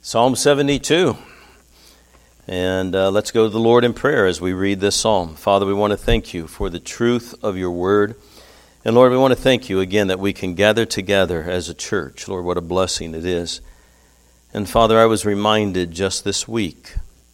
Psalm 72. And let's go to the Lord in prayer as we read this psalm. Father, we want to thank you for the truth of your word. And Lord, we want to thank you again that we can gather together as a church. Lord, what a blessing it is. And Father, I was reminded just this week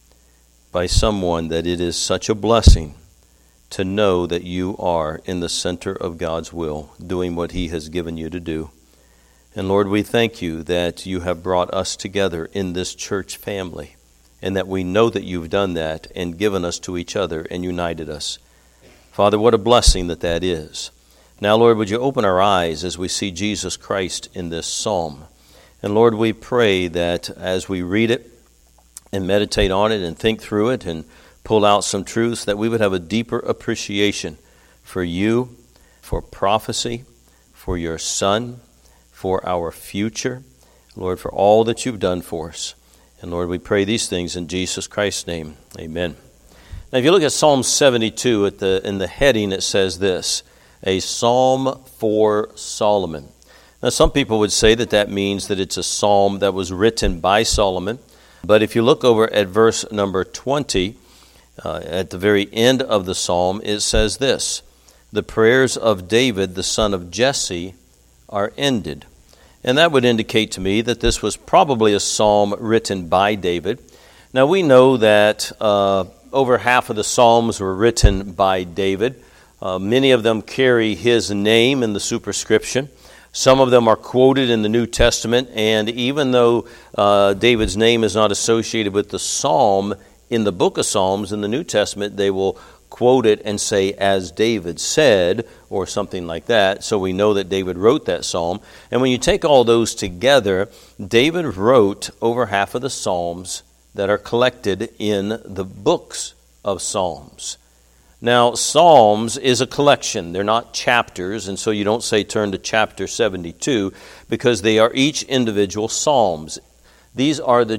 by someone that it is such a blessing to know that you are in the center of God's will, doing what he has given you to do. And Lord, we thank you that you have brought us together in this church family, and that we know that you've done that and given us to each other and united us. Father, what a blessing that is. Now, Lord, would you open our eyes as we see Jesus Christ in this psalm? And Lord, we pray that as we read it and meditate on it and think through it and pull out some truths, that we would have a deeper appreciation for you, for prophecy, for your Son, for our future, Lord, for all that you've done for us. And Lord, we pray these things in Jesus Christ's name. Amen. Now, if you look at Psalm 72, in the heading it says this, a psalm for Solomon. Now, some people would say that means that it's a psalm that was written by Solomon. But if you look over at verse number 20, at the very end of the psalm, it says this, the prayers of David, the son of Jesse, are ended. And that would indicate to me that this was probably a psalm written by David. Now, we know that over half of the psalms were written by David. Many of them carry his name in the superscription. Some of them are quoted in the New Testament, and even though David's name is not associated with the psalm in the book of Psalms in the New Testament, they will quote it and say, as David said, or something like that. So we know that David wrote that psalm. And when you take all those together, David wrote over half of the psalms that are collected in the books of Psalms. Now, Psalms is a collection. They're not chapters, and so you don't say turn to chapter 72, because they are each individual psalms. These are it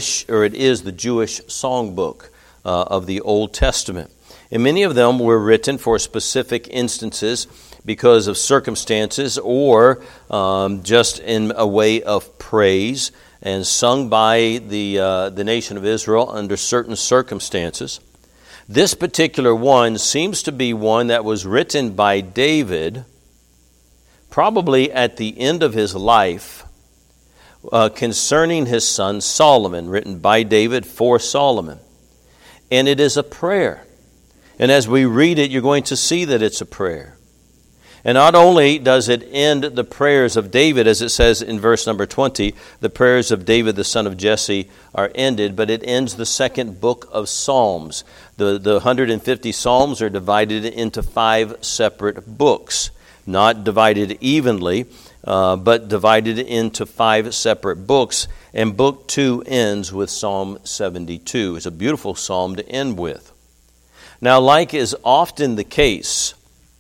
is the Jewish songbook of the Old Testament. And many of them were written for specific instances because of circumstances or just in a way of praise and sung by the nation of Israel under certain circumstances. This particular one seems to be one that was written by David probably at the end of his life concerning his son Solomon, written by David for Solomon. And it is a prayer. And as we read it, you're going to see that it's a prayer. And not only does it end the prayers of David, as it says in verse number 20, the prayers of David, the son of Jesse, are ended, but it ends the second book of Psalms. The 150 Psalms are divided into 5 separate books, not divided evenly, but divided into 5 separate books. And book 2 ends with Psalm 72. It's a beautiful psalm to end with. Now, like is often the case,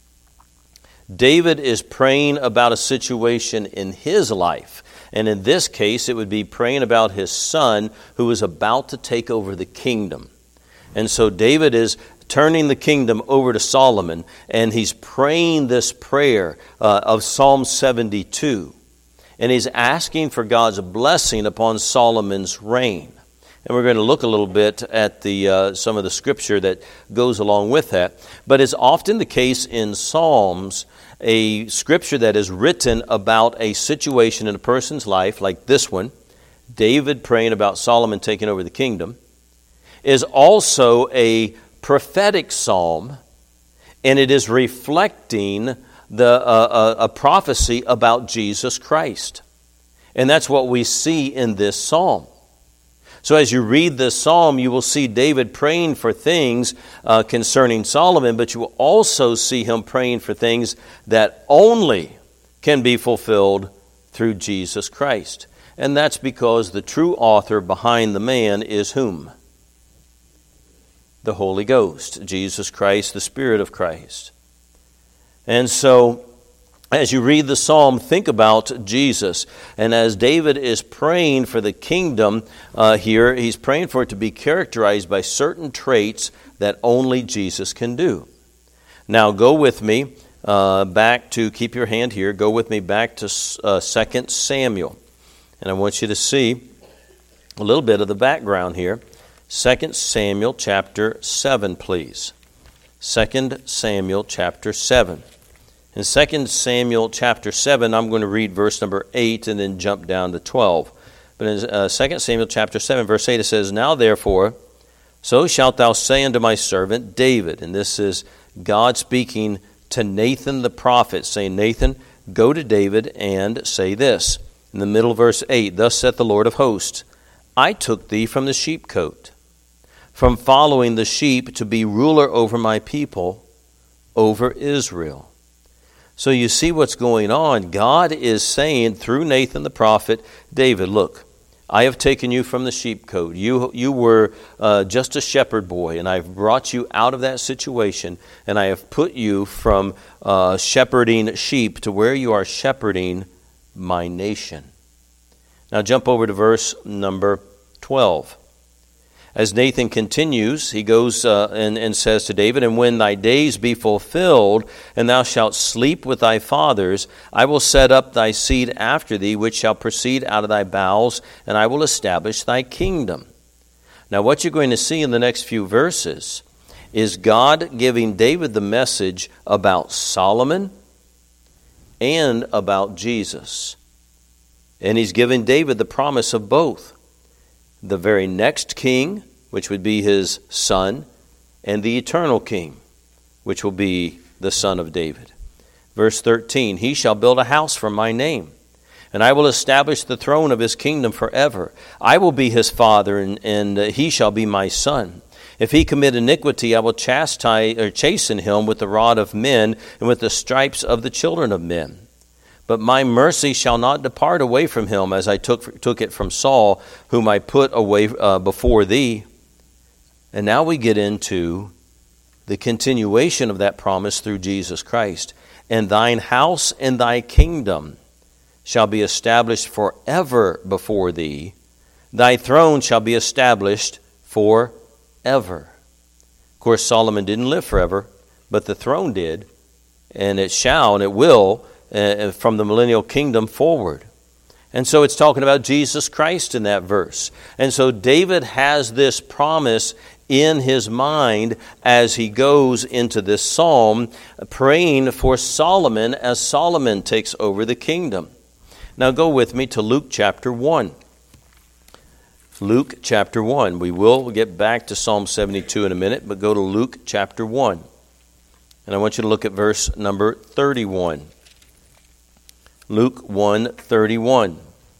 David is praying about a situation in his life. And in this case, it would be praying about his son who is about to take over the kingdom. And so David is turning the kingdom over to Solomon, and he's praying this prayer of Psalm 72. And he's asking for God's blessing upon Solomon's reign. And we're going to look a little bit at some of the scripture that goes along with that. But it's often the case in Psalms, a scripture that is written about a situation in a person's life, like this one, David praying about Solomon taking over the kingdom, is also a prophetic psalm, and it is reflecting a prophecy about Jesus Christ. And that's what we see in this psalm. So as you read this psalm, you will see David praying for things concerning Solomon, but you will also see him praying for things that only can be fulfilled through Jesus Christ. And that's because the true author behind the man is whom? The Holy Ghost, Jesus Christ, the Spirit of Christ. And so as you read the psalm, think about Jesus. And as David is praying for the kingdom here, he's praying for it to be characterized by certain traits that only Jesus can do. Now go with me back to, keep your hand here, go with me back to 2 Samuel. And I want you to see A little bit of the background here. 2 Samuel chapter 7, please. 2 Samuel chapter 7. In 2 Samuel chapter 7, I'm going to read verse number 8 and then jump down to 12. But in 2 Samuel chapter 7, verse 8, it says, Now therefore, so shalt thou say unto my servant David. And this is God speaking to Nathan the prophet, saying, Nathan, go to David and say this. In the middle of verse 8, Thus saith the Lord of hosts, I took thee from the sheepcote, from following the sheep to be ruler over my people, over Israel. So you see what's going on. God is saying through Nathan the prophet, David, look, I have taken you from the sheepcote. You were just a shepherd boy, and I've brought you out of that situation, and I have put you from shepherding sheep to where you are shepherding my nation. Now jump over to verse number 12. As Nathan continues, he goes and says to David, And when thy days be fulfilled, and thou shalt sleep with thy fathers, I will set up thy seed after thee, which shall proceed out of thy bowels, and I will establish thy kingdom. Now what you're going to see in the next few verses is God giving David the message about Solomon and about Jesus. And he's giving David the promise of both. The very next king, which would be his son, and the eternal king, which will be the son of David. Verse 13, He shall build a house for my name, and I will establish the throne of his kingdom forever. I will be his father, and he shall be my son. If he commit iniquity, I will chasten him with the rod of men and with the stripes of the children of men. But my mercy shall not depart away from him, as I took it from Saul, whom I put away before thee. And now we get into the continuation of that promise through Jesus Christ. And thine house and thy kingdom shall be established forever before thee. Thy throne shall be established forever. Of course, Solomon didn't live forever, but the throne did. And it shall and it will from the millennial kingdom forward. And so it's talking about Jesus Christ in that verse. And so David has this promise in his mind as he goes into this psalm, praying for Solomon as Solomon takes over the kingdom. Now go with me to Luke chapter 1. Luke chapter 1. We will get back to Psalm 72 in a minute, but go to Luke chapter 1. And I want you to look at verse number 31. Luke 1:31.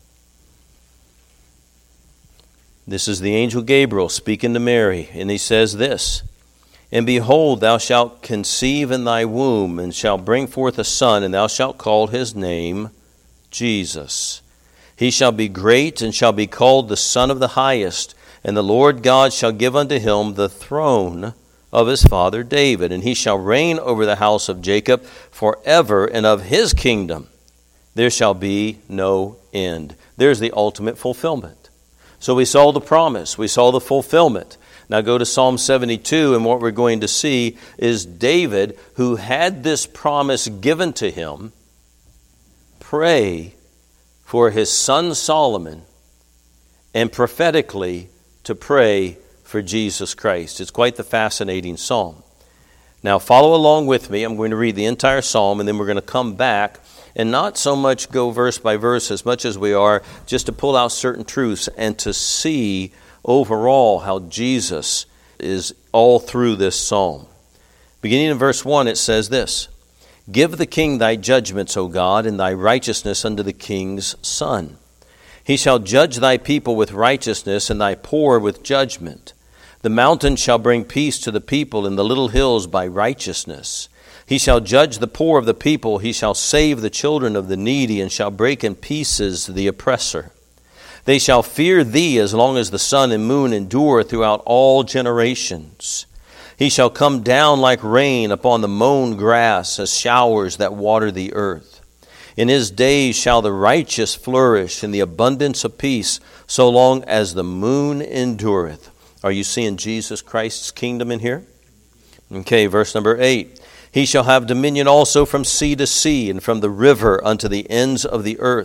This is the angel Gabriel speaking to Mary, and he says this, And behold, thou shalt conceive in thy womb, and shalt bring forth a son, and thou shalt call his name Jesus. He shall be great, and shall be called the Son of the Highest, and the Lord God shall give unto him the throne of his father David, and he shall reign over the house of Jacob forever, and of his kingdom there shall be no end. There's the ultimate fulfillment. So we saw the promise. We saw the fulfillment. Now go to Psalm 72, and what we're going to see is David, who had this promise given to him, pray for his son Solomon, and prophetically to pray for Jesus Christ. It's quite the fascinating psalm. Now follow along with me. I'm going to read the entire psalm, and then we're going to come back and not so much go verse by verse as much as we are just to pull out certain truths and to see overall how Jesus is all through this psalm. Beginning in verse 1, it says this, Give the king thy judgments, O God, and thy righteousness unto the king's son. He shall judge thy people with righteousness, and thy poor with judgment. The mountains shall bring peace to the people, and the little hills by righteousness. He shall judge the poor of the people. He shall save the children of the needy, and shall break in pieces the oppressor. They shall fear thee as long as the sun and moon endure throughout all generations. He shall come down like rain upon the mown grass, as showers that water the earth. In his days shall the righteous flourish in the abundance of peace, so long as the moon endureth. Are you seeing Jesus Christ's kingdom in here? Okay, verse number 8. He shall have dominion also from sea to sea, and from the river unto the ends of the earth.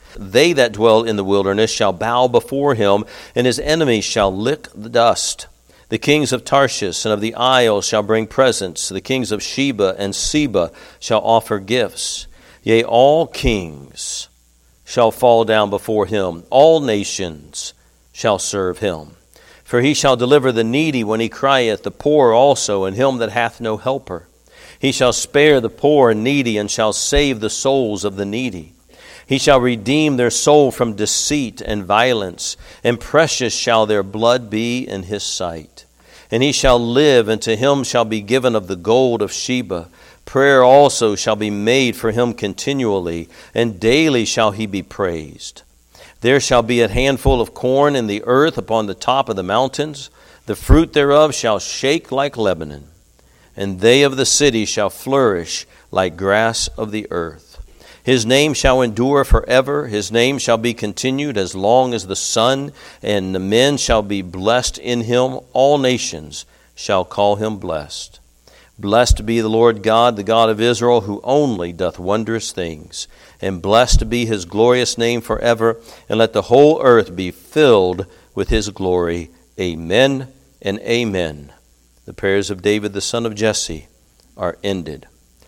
They that dwell in the wilderness shall bow before him, and his enemies shall lick the dust. The kings of Tarshish and of the isles shall bring presents. The kings of Sheba and Seba shall offer gifts. Yea, all kings shall fall down before him. All nations shall serve him. For he shall deliver the needy when he crieth, the poor also, and him that hath no helper. He shall spare the poor and needy, and shall save the souls of the needy. He shall redeem their soul from deceit and violence, and precious shall their blood be in his sight. And he shall live, and to him shall be given of the gold of Sheba. Prayer also shall be made for him continually, and daily shall he be praised. There shall be a handful of corn in the earth upon the top of the mountains. The fruit thereof shall shake like Lebanon, and they of the city shall flourish like grass of the earth. His name shall endure forever. His name shall be continued as long as the sun, and the men shall be blessed in him. All nations shall call him blessed. Blessed be the Lord God, the God of Israel, who only doth wondrous things. And blessed be his glorious name forever. And let the whole earth be filled with his glory. Amen and amen. The prayers of David, the son of Jesse, are ended.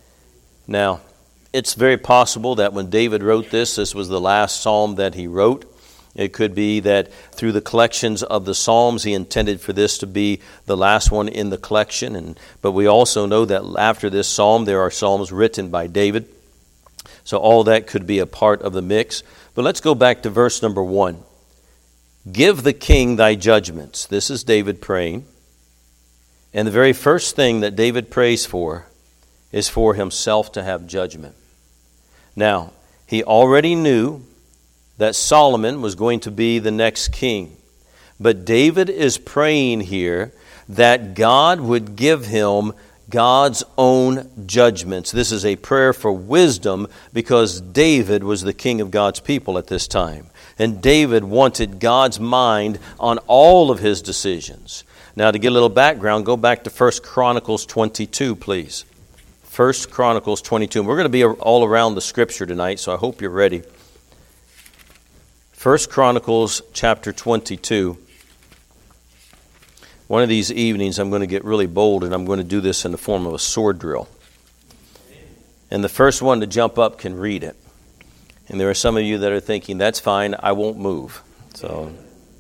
Now, it's very possible that when David wrote this was the last psalm that he wrote. It could be that through the collections of the Psalms, he intended for this to be the last one in the collection. But we also know that after this psalm, there are psalms written by David. So all that could be a part of the mix. But let's go back to verse number 1. Give the king thy judgments. This is David praying. And the very first thing that David prays for is for himself to have judgment. Now, he already knew that Solomon was going to be the next king. But David is praying here that God would give him God's own judgments. This is a prayer for wisdom because David was the king of God's people at this time. And David wanted God's mind on all of his decisions. Now, to get a little background, go back to 1 Chronicles 22, please. 1 Chronicles 22. And we're going to be all around the scripture tonight, so I hope you're ready. 1 Chronicles chapter 22. One of these evenings I'm going to get really bold and I'm going to do this in the form of a sword drill. And the first one to jump up can read it. And there are some of you that are thinking, that's fine, I won't move. So,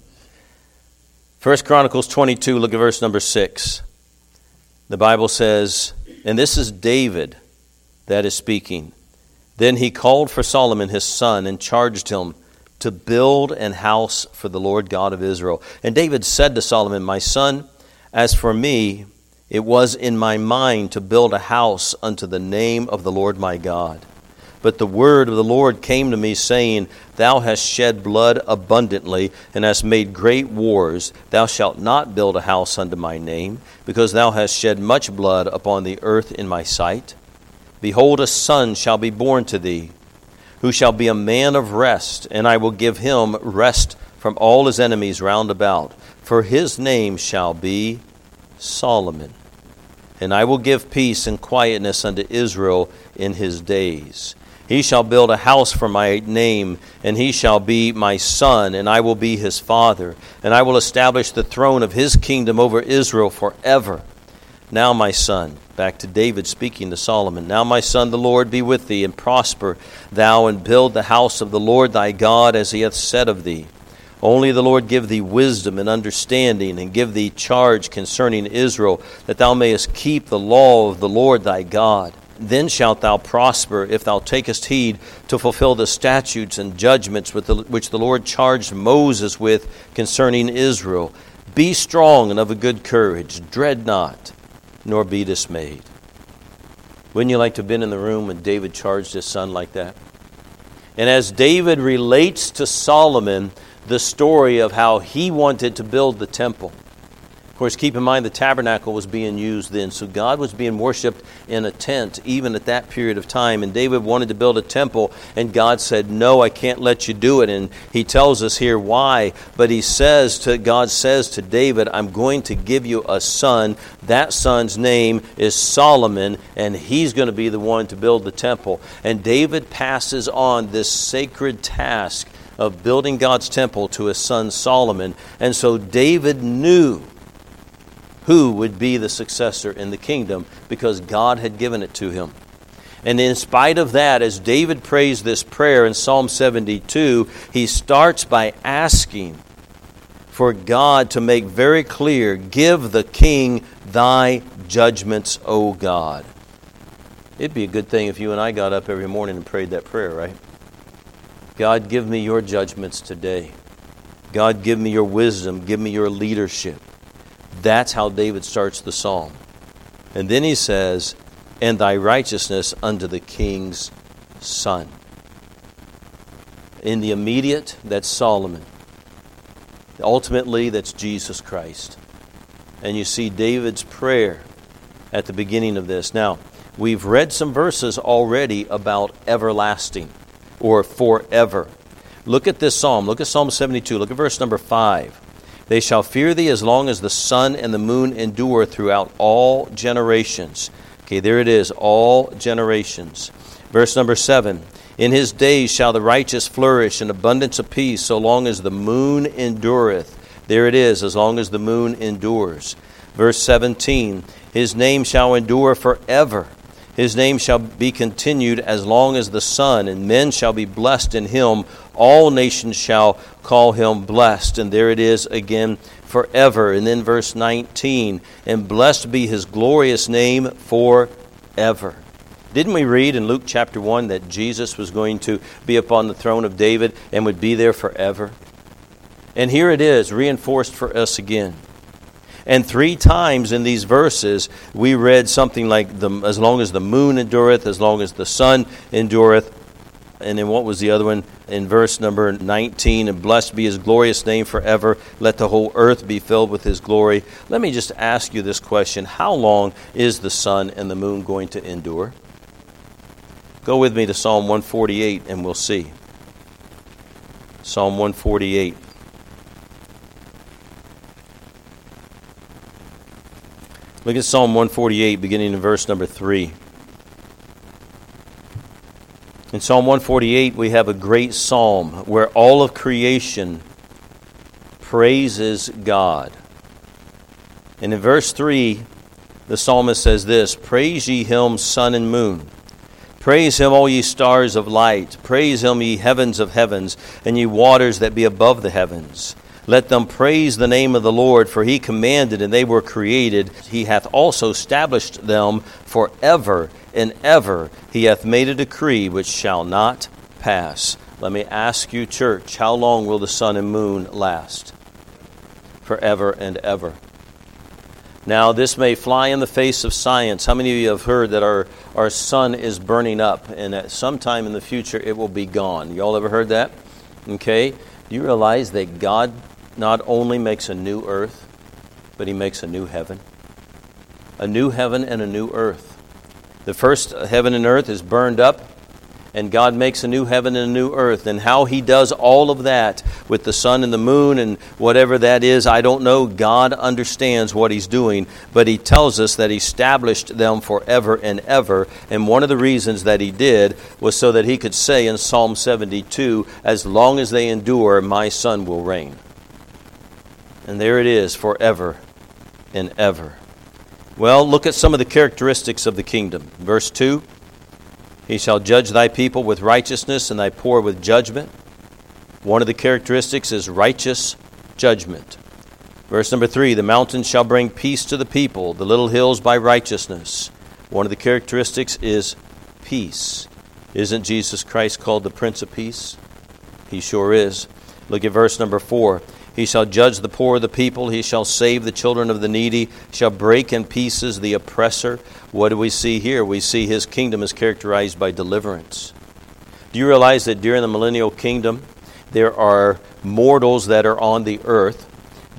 1 Chronicles 22, look at verse number 6. The Bible says, and this is David that is speaking. Then he called for Solomon his son and charged him to build an house for the Lord God of Israel. And David said to Solomon, my son, as for me, it was in my mind to build a house unto the name of the Lord my God. But the word of the Lord came to me, saying, thou hast shed blood abundantly, and hast made great wars. Thou shalt not build a house unto my name, because thou hast shed much blood upon the earth in my sight. Behold, a son shall be born to thee, who shall be a man of rest, and I will give him rest from all his enemies round about. For his name shall be Solomon. And I will give peace and quietness unto Israel in his days. He shall build a house for my name, and he shall be my son, and I will be his father. And I will establish the throne of his kingdom over Israel forever. Now, my son, back to David speaking to Solomon, now, my son, the Lord be with thee, and prosper thou, and build the house of the Lord thy God, as he hath said of thee. Only the Lord give thee wisdom and understanding, and give thee charge concerning Israel, that thou mayest keep the law of the Lord thy God. Then shalt thou prosper, if thou takest heed to fulfill the statutes and judgments which the Lord charged Moses with concerning Israel. Be strong and of a good courage, dread not, nor be dismayed. Wouldn't you like to have been in the room when David charged his son like that? And as David relates to Solomon the story of how he wanted to build the temple, Of course, keep in mind the tabernacle was being used then, so God was being worshipped in a tent even at that period of time. And David wanted to build a temple, and God said, "No, I can't let you do it." And he tells us here why. But God says to David, "I'm going to give you a son. That son's name is Solomon, and he's going to be the one to build the temple." And David passes on this sacred task of building God's temple to his son Solomon. And so David knew who would be the successor in the kingdom because God had given it to him. And in spite of that, as David prays this prayer in Psalm 72, he starts by asking for God to make very clear, "Give the king thy judgments, O God." It'd be a good thing if you and I got up every morning and prayed that prayer, right? God, give me your judgments today. God, give me your wisdom. Give me your leadership. That's how David starts the psalm. And then he says, "And thy righteousness unto the king's son." In the immediate, that's Solomon. Ultimately, that's Jesus Christ. And you see David's prayer at the beginning of this. Now, we've read some verses already about everlasting or forever. Look at this psalm. Look at Psalm 72. Look at verse number 5. "They shall fear thee as long as the sun and the moon endure throughout all generations." Okay, there it is, all generations. Verse number 7. "In his days shall the righteous flourish in abundance of peace, so long as the moon endureth." There it is, as long as the moon endures. Verse 17. "His name shall endure forever. His name shall be continued as long as the sun, and men shall be blessed in him. All nations shall call him blessed." And there it is again, forever. And then verse 19, "And blessed be his glorious name forever." Didn't we read in Luke chapter 1 that Jesus was going to be upon the throne of David and would be there forever? And here it is, reinforced for us again. And 3 times in these verses, we read something like, "as long as the moon endureth, as long as the sun endureth." And then what was the other one? In verse number 19, "And blessed be his glorious name forever. Let the whole earth be filled with his glory." Let me just ask you this question. How long is the sun and the moon going to endure? Go with me to Psalm 148 and we'll see. Psalm 148. Look at Psalm 148, beginning in verse number 3. In Psalm 148, we have a great psalm where all of creation praises God. And in verse 3, the psalmist says this, "Praise ye him, sun and moon. Praise him, all ye stars of light. Praise him, ye heavens of heavens, and ye waters that be above the heavens. Let them praise the name of the Lord, for he commanded, and they were created. He hath also established them forever and ever. He hath made a decree which shall not pass." Let me ask you, church, how long will the sun and moon last? Forever and ever. Now, this may fly in the face of science. How many of you have heard that our sun is burning up, and at some time in the future it will be gone? You all ever heard that? Okay. Do you realize that God not only makes a new earth, but he makes a new heaven? A new heaven and a new earth. The first heaven and earth is burned up, and God makes a new heaven and a new earth. And how he does all of that with the sun and the moon and whatever that is, I don't know. God understands what he's doing, but he tells us that he established them forever and ever. And one of the reasons that he did was so that he could say in Psalm 72, "As long as they endure, my son will reign." And there it is, forever and ever. Well, look at some of the characteristics of the kingdom. Verse 2, "He shall judge thy people with righteousness and thy poor with judgment." One of the characteristics is righteous judgment. Verse number 3, "The mountains shall bring peace to the people, the little hills by righteousness." One of the characteristics is peace. Isn't Jesus Christ called the Prince of Peace? He sure is. Look at verse number 4. "He shall judge the poor of the people. He shall save the children of the needy. Shall break in pieces the oppressor." What do we see here? We see his kingdom is characterized by deliverance. Do you realize that during the millennial kingdom, there are mortals that are on the earth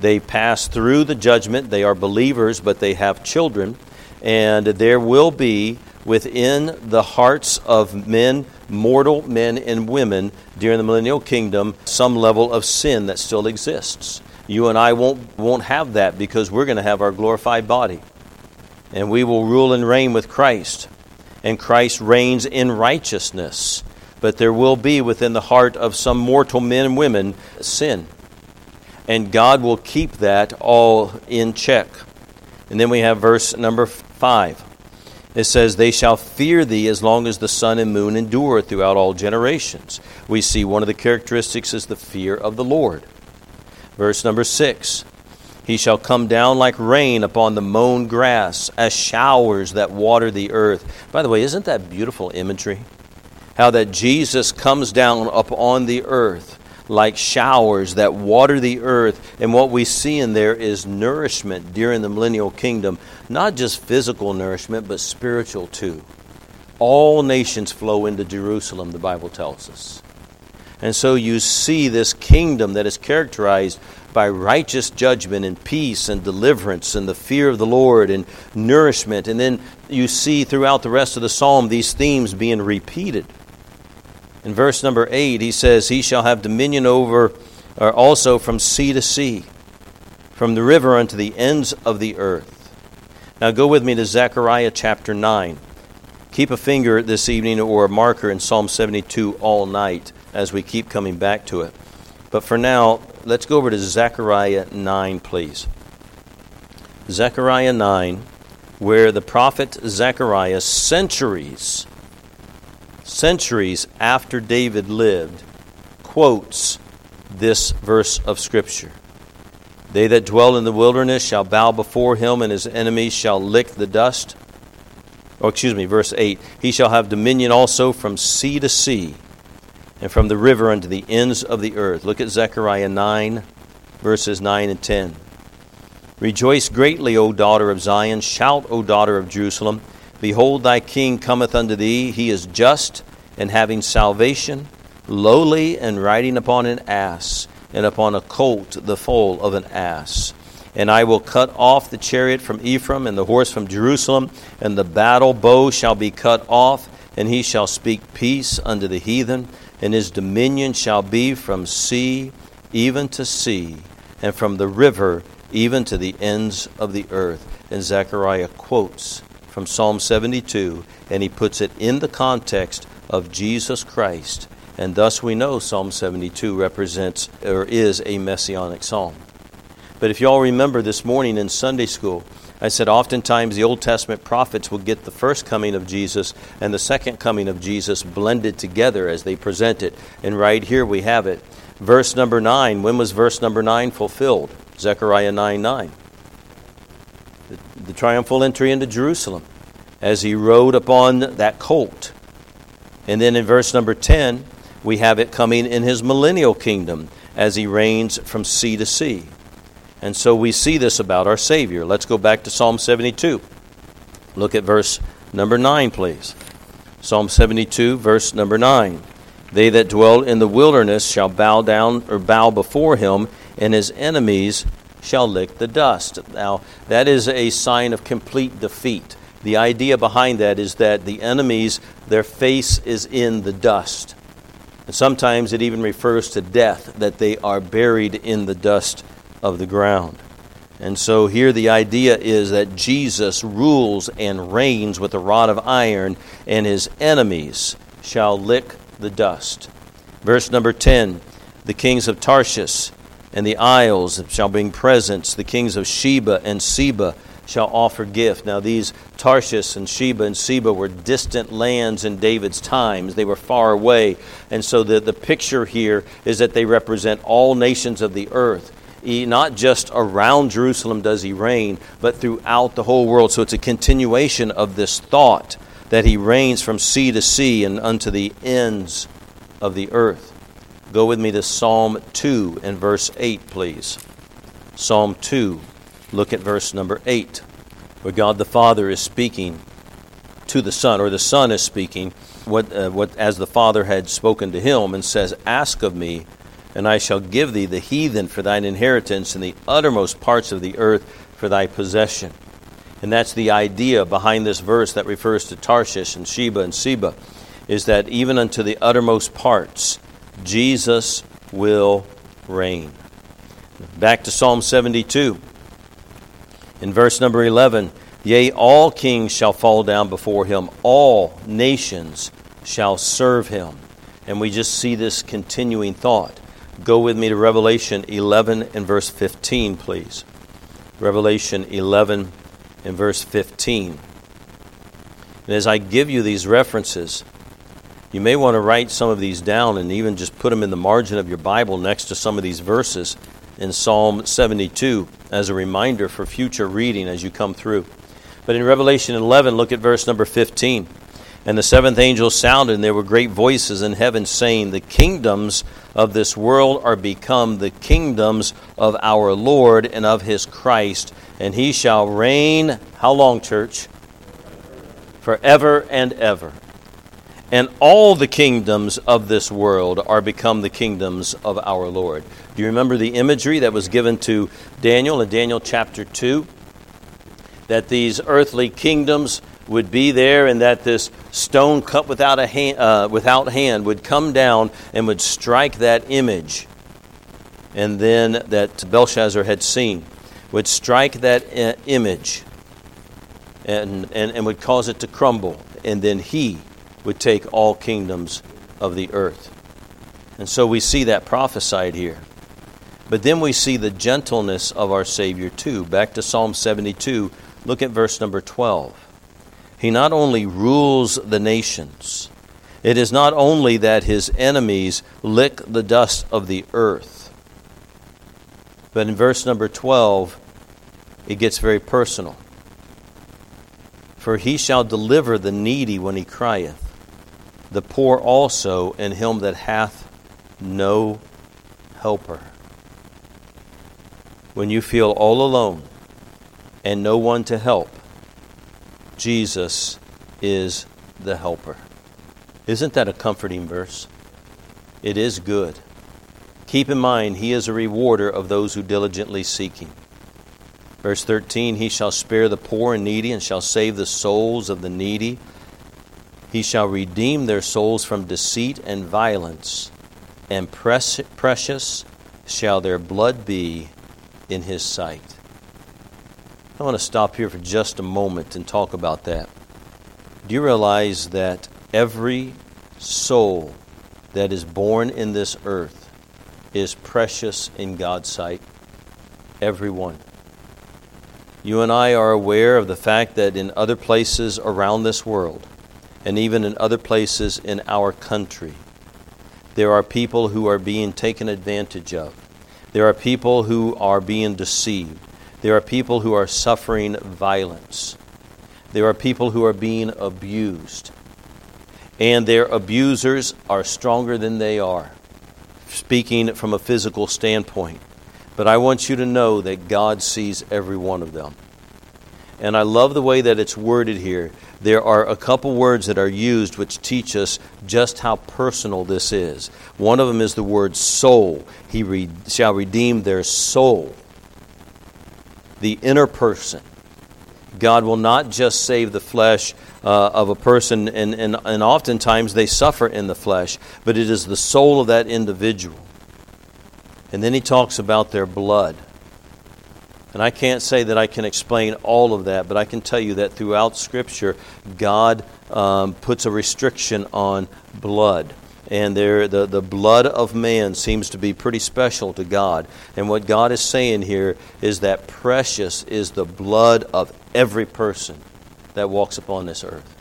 They pass through the judgment. They are believers, but they have children. And there will be within the hearts of men, mortal men and women, during the millennial kingdom, some level of sin that still exists. You and I won't have that because we're going to have our glorified body. And we will rule and reign with Christ. And Christ reigns in righteousness. But there will be within the heart of some mortal men and women sin. And God will keep that all in check. And then we have verse number 5. It says, they shall fear thee as long as the sun and moon endure throughout all generations. We see one of the characteristics is the fear of the Lord. Verse number 6. He shall come down like rain upon the mown grass, as showers that water the earth. By the way, isn't that beautiful imagery? How that Jesus comes down upon the earth like showers that water the earth. And what we see in there is nourishment during the millennial kingdom. Not just physical nourishment, but spiritual too. All nations flow into Jerusalem, the Bible tells us. And so you see this kingdom that is characterized by righteous judgment and peace and deliverance and the fear of the Lord and nourishment. And then you see throughout the rest of the psalm these themes being repeated. In verse number 8, he says, he shall have dominion over, or also from sea to sea, from the river unto the ends of the earth. Now go with me to Zechariah chapter 9. Keep a finger this evening or a marker in Psalm 72 all night as we keep coming back to it. But for now, let's go over to Zechariah 9, please. Zechariah 9, where the prophet Zechariah, centuries after David lived, quotes this verse of Scripture. They that dwell in the wilderness shall bow before him, and his enemies shall lick the dust. Verse 8. He shall have dominion also from sea to sea, and from the river unto the ends of the earth. Look at Zechariah 9, verses 9 and 10. Rejoice greatly, O daughter of Zion. Shout, O daughter of Jerusalem. Behold, thy king cometh unto thee. He is just and having salvation, lowly and riding upon an ass, and upon a colt the foal of an ass. And I will cut off the chariot from Ephraim, and the horse from Jerusalem, and the battle bow shall be cut off, and he shall speak peace unto the heathen, and his dominion shall be from sea even to sea, and from the river even to the ends of the earth. And Zechariah quotes from Psalm 72, and he puts it in the context of Jesus Christ. And thus we know Psalm 72 represents or is a messianic psalm. But if you all remember this morning in Sunday school, I said oftentimes the Old Testament prophets will get the first coming of Jesus and the second coming of Jesus blended together as they present it. And right here we have it. Verse number 9. When was verse number 9 fulfilled? Zechariah 9:9. The triumphal entry into Jerusalem as he rode upon that colt. And then in verse number 10, we have it coming in his millennial kingdom as he reigns from sea to sea. And so we see this about our Savior. Let's go back to Psalm 72. Look at verse number 9, please. Psalm 72, verse number 9. They that dwell in the wilderness shall bow down or bow before him, and his enemies shall lick the dust. Now, that is a sign of complete defeat. The idea behind that is that the enemies, their face is in the dust. And sometimes it even refers to death, that they are buried in the dust of the ground. And so here the idea is that Jesus rules and reigns with a rod of iron, and his enemies shall lick the dust. Verse number 10, the kings of Tarshish and the isles shall bring presents. The kings of Sheba and Seba shall offer gift. Now these Tarshish and Sheba and Seba were distant lands in David's times. They were far away. And so the picture here is that they represent all nations of the earth. Not just around Jerusalem does he reign, but throughout the whole world. So it's a continuation of this thought that he reigns from sea to sea and unto the ends of the earth. Go with me to Psalm 2 and verse 8, please. Psalm 2, look at verse number 8, where God the Father is speaking to the Son, or the Son is speaking what as the Father had spoken to him, and says, "Ask of me, and I shall give thee the heathen for thine inheritance, and the uttermost parts of the earth for thy possession. And that's the idea behind this verse that refers to Tarshish and Sheba and Seba, is that even unto the uttermost parts, Jesus will reign. Back to Psalm 72. In verse number 11, yea, all kings shall fall down before him, all nations shall serve him. And we just see this continuing thought. Go with me to Revelation 11 and verse 15, please. Revelation 11 and verse 15. And as I give you these references, you may want to write some of these down and even just put them in the margin of your Bible next to some of these verses in Psalm 72 as a reminder for future reading as you come through. But in Revelation 11, look at verse number 15. And the seventh angel sounded, and there were great voices in heaven saying, the kingdoms of this world are become the kingdoms of our Lord and of his Christ, and he shall reign, how long, church? Forever and ever. And all the kingdoms of this world are become the kingdoms of our Lord. Do you remember the imagery that was given to Daniel in Daniel chapter 2? That these earthly kingdoms would be there, and that this stone cut without hand would come down and would strike that image, and then that Belshazzar had seen would strike that image and would cause it to crumble, and then he would take all kingdoms of the earth. And so we see that prophesied here. But then we see the gentleness of our Savior too. Back to Psalm 72, look at verse number 12. He not only rules the nations, it is not only that his enemies lick the dust of the earth, but in verse number 12, it gets very personal. For he shall deliver the needy when he crieth, the poor also, and him that hath no helper. When you feel all alone and no one to help, Jesus is the helper. Isn't that a comforting verse? It is good. Keep in mind, he is a rewarder of those who diligently seek him. Verse 13, he shall spare the poor and needy, and shall save the souls of the needy. He shall redeem their souls from deceit and violence, and precious shall their blood be in his sight. I want to stop here for just a moment and talk about that. Do you realize that every soul that is born in this earth is precious in God's sight? Every one. You and I are aware of the fact that in other places around this world, and even in other places in our country, there are people who are being taken advantage of. There are people who are being deceived. There are people who are suffering violence. There are people who are being abused. And their abusers are stronger than they are, speaking from a physical standpoint. But I want you to know that God sees every one of them. And I love the way that it's worded here. There are a couple words that are used which teach us just how personal this is. One of them is the word soul. He shall redeem their soul. The inner person. God will not just save the flesh of a person, and oftentimes they suffer in the flesh, but it is the soul of that individual. And then he talks about their blood. And I can't say that I can explain all of that, but I can tell you that throughout Scripture, God puts a restriction on blood. And the blood of man seems to be pretty special to God. And what God is saying here is that precious is the blood of every person that walks upon this earth.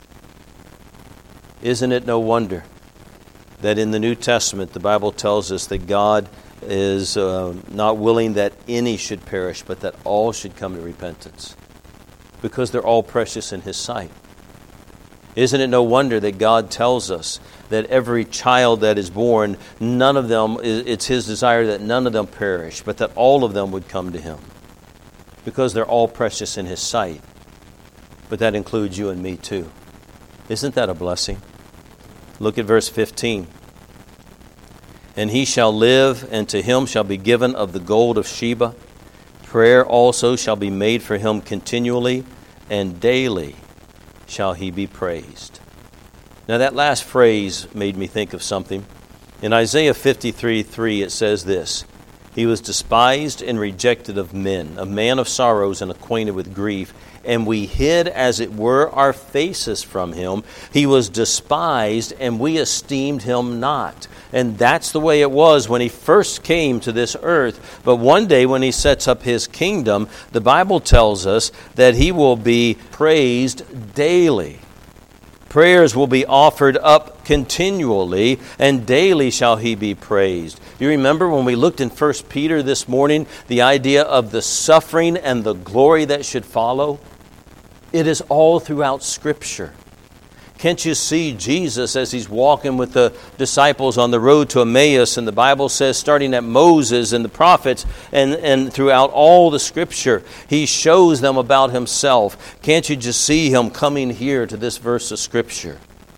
Isn't it no wonder that in the New Testament the Bible tells us that God is not willing that any should perish, but that all should come to repentance, because they're all precious in His sight. Isn't it no wonder that God tells us that every child that is born, none of them, it's His desire that none of them perish, but that all of them would come to Him, because they're all precious in His sight. But that includes you and me too. Isn't that a blessing? Look at verse 15. And he shall live, and to him shall be given of the gold of Sheba. Prayer also shall be made for him continually, and daily shall he be praised. Now that last phrase made me think of something. In Isaiah 53:3 it says this, He was despised and rejected of men, a man of sorrows and acquainted with grief, and we hid, as it were, our faces from him. He was despised, and we esteemed him not. And that's the way it was when he first came to this earth. But one day when he sets up his kingdom, the Bible tells us that he will be praised daily. Prayers will be offered up continually, and daily shall he be praised. You remember when we looked in 1 Peter this morning, the idea of the suffering and the glory that should follow? It is all throughout Scripture. Can't you see Jesus as he's walking with the disciples on the road to Emmaus? And the Bible says, starting at Moses and the prophets and throughout all the Scripture, he shows them about himself. Can't you just see him coming here to this verse of Scripture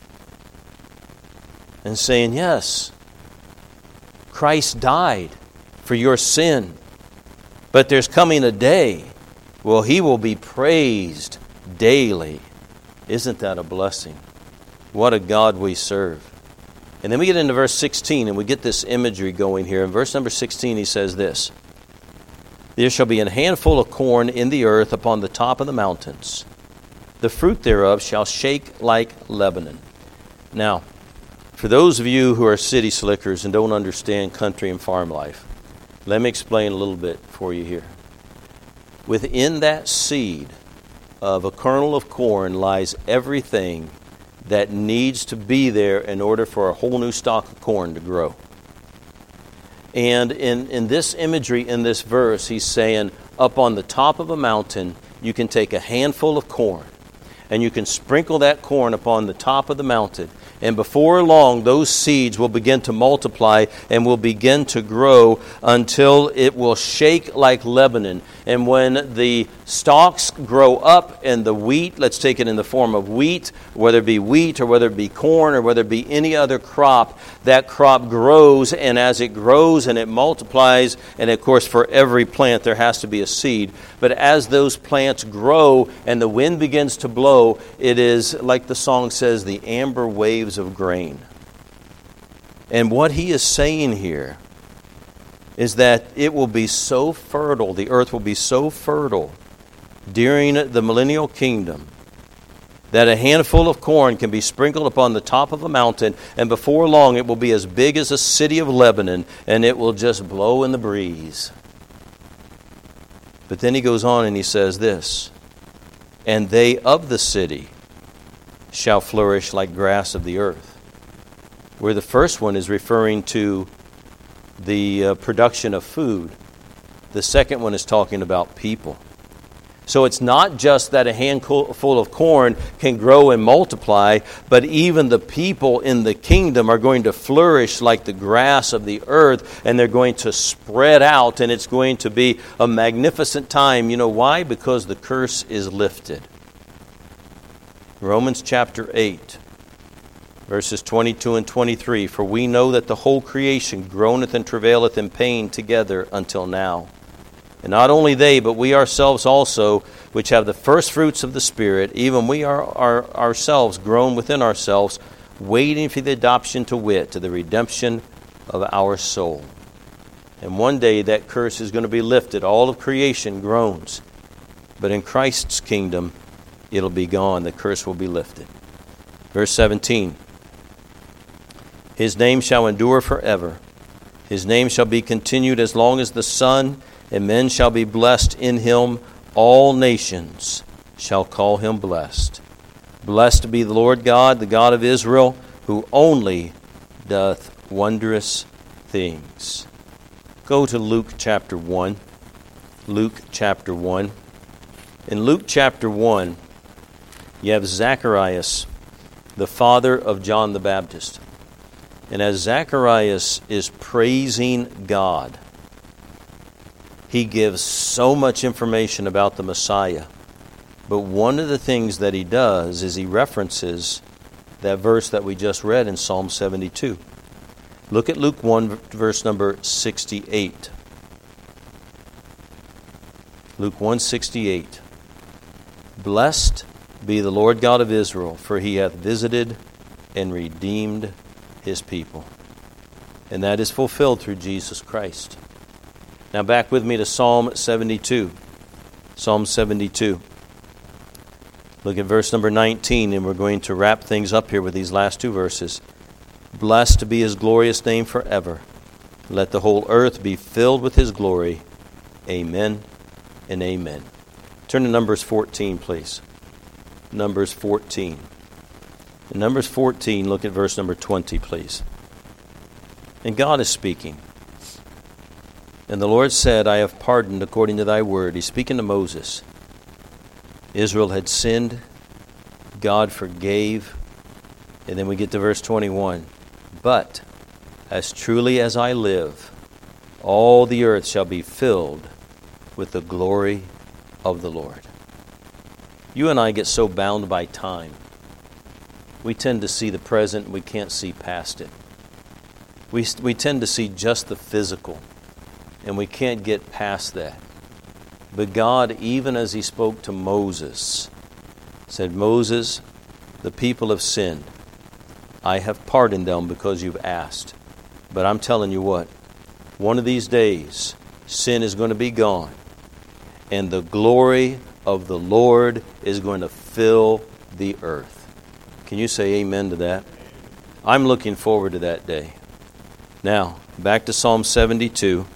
and saying, yes, Christ died for your sin, but there's coming a day, well, he will be praised daily. Isn't that a blessing? What a God we serve. And then we get into verse 16 and we get this imagery going here. In verse number 16 he says this, There shall be an handful of corn in the earth upon the top of the mountains. The fruit thereof shall shake like Lebanon. Now, for those of you who are city slickers and don't understand country and farm life, let me explain a little bit for you here. Within that seed of a kernel of corn lies everything that needs to be there in order for a whole new stalk of corn to grow. And in this imagery, in this verse, he's saying, up on the top of a mountain, you can take a handful of corn, and you can sprinkle that corn upon the top of the mountain. And before long, those seeds will begin to multiply and will begin to grow until it will shake like Lebanon. And when the stalks grow up and the wheat, let's take it in the form of wheat, whether it be wheat or whether it be corn or whether it be any other crop, that crop grows. And as it grows and it multiplies, and of course for every plant there has to be a seed, but as those plants grow and the wind begins to blow, it is, like the song says, the amber waves of grain. And what he is saying here is that it will be so fertile, the earth will be so fertile during the millennial kingdom that a handful of corn can be sprinkled upon the top of a mountain, and before long it will be as big as a city of Lebanon, and it will just blow in the breeze. But then he goes on and he says this, And they of the city shall flourish like grass of the earth. Where the first one is referring to the production of food, the second one is talking about people. So it's not just that a handful of corn can grow and multiply, but even the people in the kingdom are going to flourish like the grass of the earth, and they're going to spread out, and it's going to be a magnificent time. You know why? Because the curse is lifted. Romans chapter 8, verses 22 and 23, For we know that the whole creation groaneth and travaileth in pain together until now. And not only they, but we ourselves also, which have the first fruits of the Spirit, even we are ourselves groan within ourselves, waiting for the adoption to wit, to the redemption of our soul. And one day that curse is going to be lifted. All of creation groans. But in Christ's kingdom, it'll be gone. The curse will be lifted. Verse 17. His name shall endure forever. His name shall be continued as long as the sun, and men shall be blessed in him. All nations shall call him blessed. Blessed be the Lord God, the God of Israel, who only doth wondrous things. Go to Luke chapter 1. Luke chapter 1. In Luke chapter 1, you have Zacharias, the father of John the Baptist. And as Zacharias is praising God, he gives so much information about the Messiah. But one of the things that he does is he references that verse that we just read in Psalm 72. Look at Luke 1, verse number 68. Luke 1:68. Blessed be the Lord God of Israel, for he hath visited and redeemed his people. And that is fulfilled through Jesus Christ. Now back with me to Psalm 72. Psalm 72. Look at verse number 19, and we're going to wrap things up here with these last two verses. Blessed be his glorious name forever. Let the whole earth be filled with his glory. Amen and amen. Turn to Numbers 14, please. Numbers 14. In Numbers 14, look at verse number 20, please. And God is speaking. And the Lord said, I have pardoned according to thy word. He's speaking to Moses. Israel had sinned. God forgave. And then we get to verse 21. But as truly as I live, all the earth shall be filled with the glory of the Lord. You and I get so bound by time. We tend to see the present, we can't see past it. We tend to see just the physical, and we can't get past that. But God, even as he spoke to Moses, said, Moses, the people have sinned. I have pardoned them because you've asked. But I'm telling you what, one of these days, sin is going to be gone, and the glory of the Lord is going to fill the earth. Can you say amen to that? I'm looking forward to that day. Now, back to Psalm 72.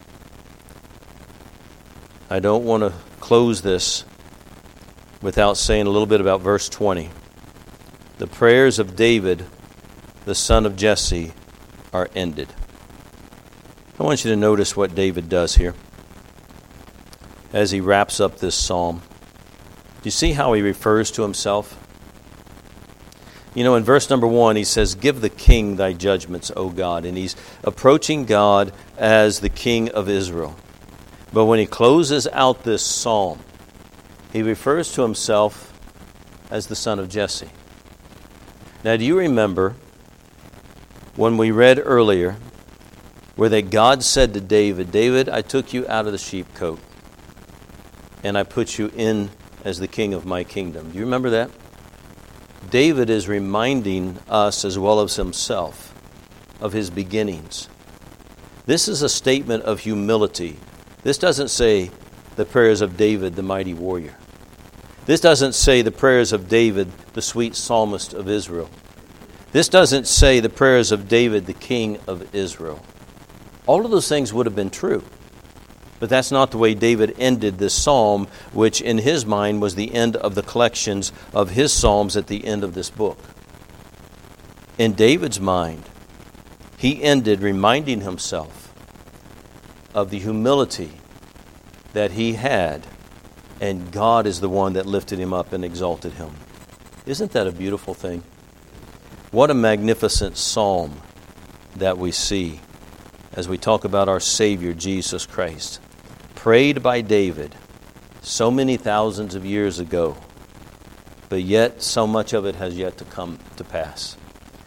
I don't want to close this without saying a little bit about verse 20. The prayers of David, the son of Jesse, are ended. I want you to notice what David does here as he wraps up this psalm. Do you see how he refers to himself? You know, in verse number 1, he says, give the king thy judgments, O God. And he's approaching God as the king of Israel. But when he closes out this psalm, he refers to himself as the son of Jesse. Now, do you remember when we read earlier where that God said to David, David, I took you out of the sheepcote and I put you in as the king of my kingdom. Do you remember that? David is reminding us as well as himself of his beginnings. This is a statement of humility. This doesn't say the prayers of David, the mighty warrior. This doesn't say the prayers of David, the sweet psalmist of Israel. This doesn't say the prayers of David, the king of Israel. All of those things would have been true. But that's not the way David ended this psalm, which in his mind was the end of the collections of his psalms at the end of this book. In David's mind, he ended reminding himself of the humility that he had, and God is the one that lifted him up and exalted him. Isn't that a beautiful thing? What a magnificent psalm that we see as we talk about our Savior, Jesus Christ. Prayed by David so many thousands of years ago, but yet so much of it has yet to come to pass.